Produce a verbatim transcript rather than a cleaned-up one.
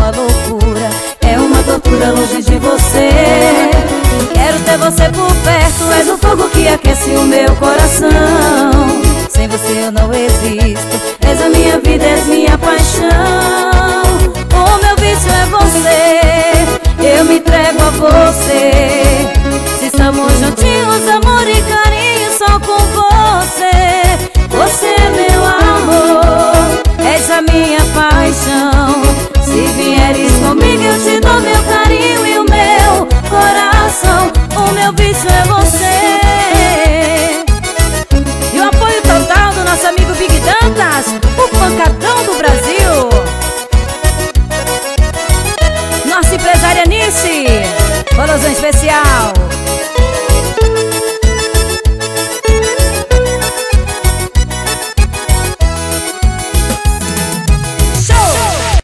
uma loucura, é uma tortura longe de você. Quero ter você por perto, és o fogo que aquece o meu coração. Sem você eu não existo, és a minha vida, és minha paixão.